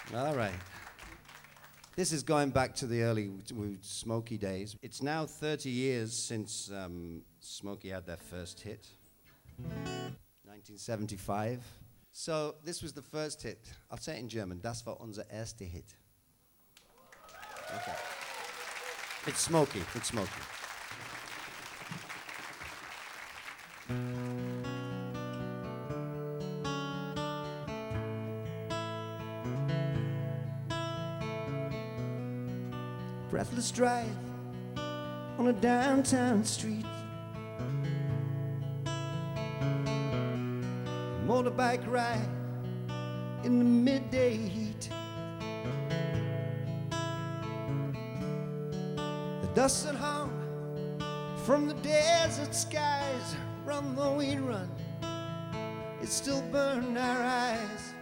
All right. This is going back to the early Smokey days. It's now 30 years since Smokey had their first hit, 1975. So this was the first hit. I'll say it in German. Das war unser erster Hit. Okay. It's Smokey. It's Smokey. Breathless drive on a downtown street. Motorbike ride in the midday heat. The dust that hung from the desert skies, run though we run, it still burned our eyes.